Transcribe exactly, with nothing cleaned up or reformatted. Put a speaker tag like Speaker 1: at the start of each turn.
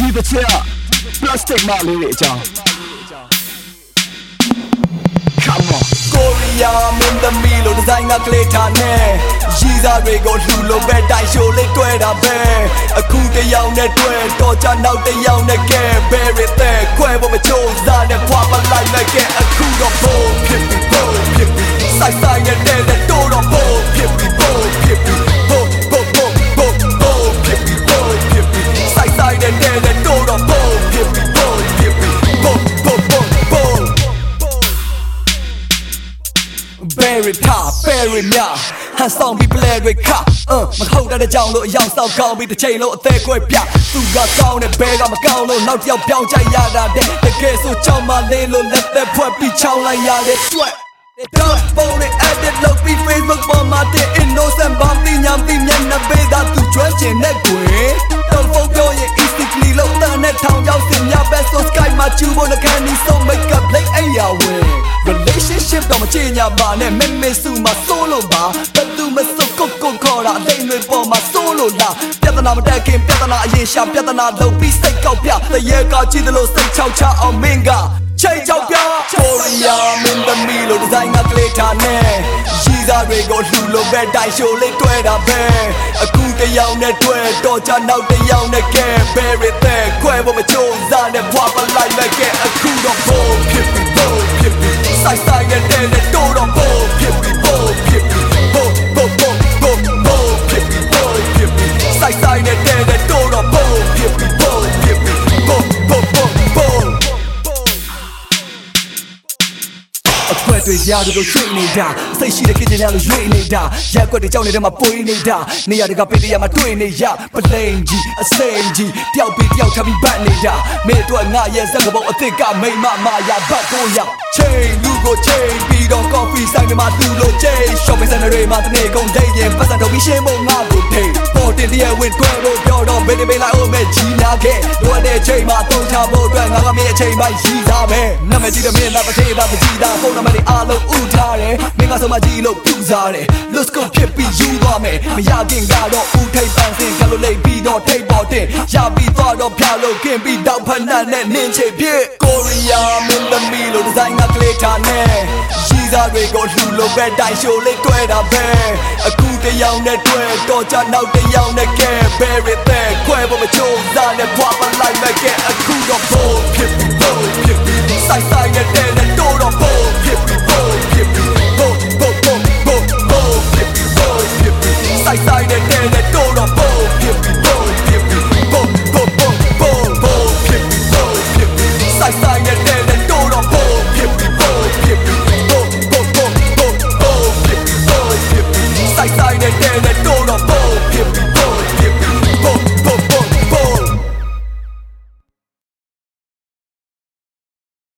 Speaker 1: ဒီတစ်ချက် plastic မလေးတွေအကြောင်း Come on
Speaker 2: Korea မင်းသမီးလို့ဒီဇိုင်းကကလေးထားနေရီစားတွေကိုလှူလို့ပဲတိုင်ရှိုးလေးတွဲတာပဲအခုတယောက်နဲ့တွဲတော့ကြနောက်တယောက်နဲ့ကဲ Very thick ခွဲဖို့မချိုးစားနဲ့ဖွာပလိုက်လိုက်ကဲအခုတော့ဘိုးဖြစ်ပြီးဘိုးဖြစ်ပြီးစိုက်ဆိုင်နဲ့တဲ့တဲ့တော့တော့ဘိုးဖြစ်ပြီးဘိုးဖြစ်ပြီးဘိုးဘိုးဘိုးဘိုးဘိုးဖြစ်ပြီးဘိုးဖြစ်ပြီးစိုက်ဆိုင်နဲ့တဲ့တဲ့တော့တော့ဘိုးဖြစ်ပြီးဘိုးဖြစ်ပြီးဘိုးဘိုးဘိုးဘိုးVery top, very မြဟန်ဆောင်ပြီးပလဲတွေခအမ်မဟုတ်တဲ့ကြောင်လို့အယောင်ဆောက်ကောင်းပြီးတစ်ချိန်လုံးအသေးခွဲပြသူကကောင်းတဲ့ဘဲကမကောင်းလို့နောက်တစ်ယောက်ပြောင်းကြရတာတဲ့တကယ်ဆိုချောင်းမလေးလို့လက်သက်ဖွဲ့ပြီးချောင်းလိုက်ရတဲ့တွက်တော့ပုံနဲ့ edit လုပ်ပြီး Facebook ပေါ်မှာတဲ့ innocent ဘာသိညာသိမျက်နှာပေးတာသူကျွမ်းကျင်တဲ့ကွယ်တော့ပုံပြောရင် easily လို့တန်းနဲ့ထောင်ရောက်စင်များ best of sky မှာချူဖို့နဲ့ကန်ဒီဆို make up like အရာဝင် relationship တော့မချင်ညာပါနဲ့မဲမဲစုမှာစိုးလို့ပါဘယ်သူမစိုးကိုကိုခေါ်တာအသိတွေပေါ်မှာစိုးလို့လားပြဿနာမတက်ခင်ပြဿနာအရင်ရှာပြဿနာလုံးပြီးစိတ်ကောက်ပြတရေကကြည့်တယ်လို့စိတ်ချောက်ချအောင်မင်းကချိန်ချောက်ပြ Korea မင်းသမီးလို့ဒီဇိုင်းကကလေးထားနေရီစားတွေကိုလှူလို့ပဲတိုင်ရှိုးလေးတွဲတာပဲအခုတယောက်နဲ့တွဲတော့ကြနောက်တယောက်နဲ့ကဲ Very thick ခွဲဖို့မချိုးစားနဲ့ဖွာပလိုက်လိုက်ကဲအခုတော့ဘိုးဖြစ်ပြီးဘိုးဖြစ်ပြီးစိုက်ဆိုင်နဲ့တဲ့တဲ့တော့တော့ဘိုးဖြစ်ပြီးဘိုးဖြစ်ပြီးဘိုးဘိုးဘိုးဘိုးဘိုးဖြစ်ပြီးဘိုးဖြစ်ပြီးစိုက်ဆိုင်နဲ့တဲ့တဲ့တော့တော့ဘိုးဖြစ်ပြီးဘိုးဖြစ်ပြီးဘိုးဘိုးဘိုးဘိုးအကွက်တွေရာတို့ရွှေ့နေတာစိတ်ရှိတဲ့ခင်းကျင်ရလို့ရွှေ့နေတာရက်ကွက်တွေကြောက်နေတဲ့မှာပွေးနေတာနေရာတွေကပေးတရမှာတွေ့နေရပလိန်ကြီးအစိမ်ကြီးတယောက်ပြီးတယောက်ထပ်ပြီးပတ်နေတာမင်းတို့ငါရဲ့ဇက်ကပုံအစ်စ်ကမိမမာယာဘတ်ကိုရချိန်လူကိုချိန်ပြီးတော့ coffee ဆိုင်မှာသူ့လိုချိန် shopping center တွေမှာတနေ့ကုန်ဒိတ်ရင်ပတ်စံတော့ပြီးရှင်းဖို့ငါကိုထိပေါ်တင်တည်းဝင်တွဲလို့ပြောတော့မင်းတွေလိုက်အောင်မဲ့ကြီးနာခဲ့တို့တဲ့ချိန်မှာတုံးချဖို့အတွက်ငါကမင်းအချိန်ပိုင်းရှိသားပဲနာမည်ကြီးတဲ့မင်းသားတစ်သေးသားမကြီးသားပုံနမလေးအားလုံးဥထားတယ်မင်းကဆုံးမကြီးလို့ပြူစားတယ် let's go ဖြစ်ပြီးယူသွားမယ်မရခင်ကတော့ဥထိပ်ပန်းစင်ကလို့လိမ့်ပြီးတော့ထိပ်ပေါ်တင်ရပြီးသွားတော့ဖြာလို့ခင်ပြီးတော့ဖဏနဲ့နင်းချေဖြစ် Korea မင်းသမီးလို့ဒီဇိုင်းကကလေးထားနေရီစားတွေကိုလှူလို့ပဲတိုင်ရှိုးလေးတွဲတာပဲအခုတယောက်နဲ့တွဲတော့ကြနောက်တယောက်နဲ့ကဲ Very thick ခွဲဖို့မချိုးစားနဲ့ဖွာပလိုက်လိုက်ကဲအခုတော့ဘိုးဖြစ်ပြီးဘိုးဖြစ်ပြီးစိုက်ဆိုင်နဲ့တဲ့